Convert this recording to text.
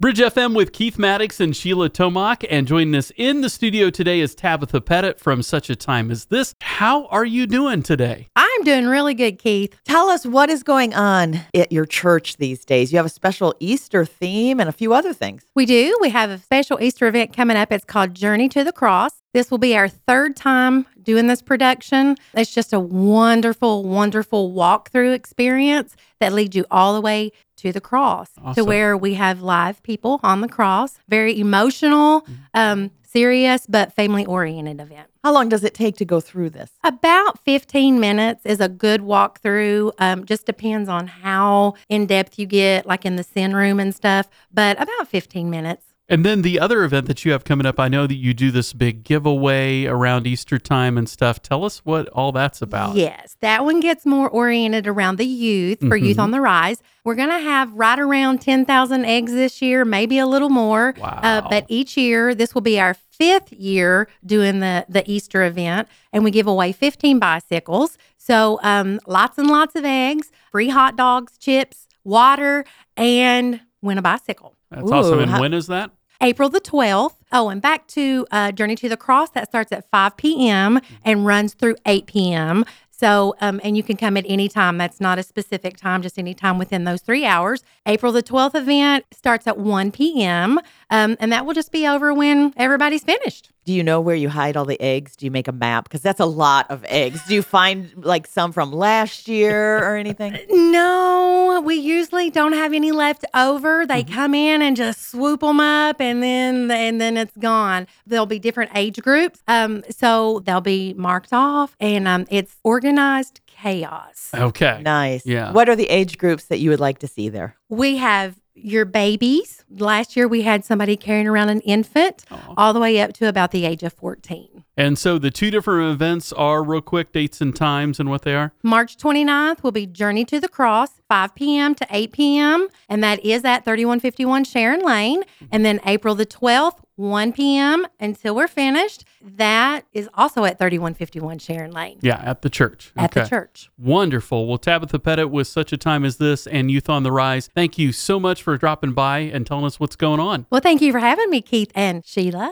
Bridge FM with Keith Maddox and Sheila Tomac, and joining us in the studio today is Tabitha Pettit from Such a Time as This. How are you doing today? I'm doing really good, Keith. Tell us what is going on at your church these days. You have a special Easter theme and a few other things. We do. We have a special Easter event coming up. It's called Journey to the Cross. This will be our third time doing this production. It's just a wonderful, wonderful walkthrough experience that leads you all the way to the cross, to where we have live people on the cross. Very emotional, serious, but family-oriented event. How long does it take to go through this? About 15 minutes is a good walkthrough. Just depends on how in-depth you get, like in the sin room and stuff, but about 15 minutes. And then the other event that you have coming up, I know that you do this big giveaway around Easter time and stuff. Tell us what all that's about. Yes, that one gets more oriented around the youth, for Youth on the Rise. We're going to have right around 10,000 eggs this year, maybe a little more. Wow. But each year, this will be our 5th year doing the Easter event, and we give away 15 bicycles. So lots and lots of eggs, free hot dogs, chips, water, and win a bicycle. That's awesome. And when is that? April the 12th. Oh, and back to Journey to the Cross. That starts at 5 p.m. and runs through 8 p.m. So, and you can come at any time. That's not a specific time, just any time within those 3 hours. April the 12th event starts at 1 p.m. And that will just be over when everybody's finished. Do you know where you hide all the eggs? Do you make a map? Because that's a lot of eggs. Do you find like some from last year or anything? No, we usually don't have any left over. They come in and just swoop them up, and then it's gone. There'll be different age groups, so they'll be marked off, and it's organized chaos. Okay. Nice. Yeah. What are the age groups that you would like to see there? We have your babies. Last year, we had somebody carrying around an infant all the way up to about the age of 14. And so the two different events are, real quick, dates and times and what they are? March 29th will be Journey to the Cross, 5 p.m. to 8 p.m., and that is at 3151 Sharon Lane. And then April the 12th, 1 p.m. until we're finished. That is also at 3151 Sharon Lane. Yeah, at the church. At the church. Wonderful. Well, Tabitha Pettit with Such a Time as This and Youth on the Rise, thank you so much for dropping by and telling us what's going on. Well, thank you for having me, Keith and Sheila.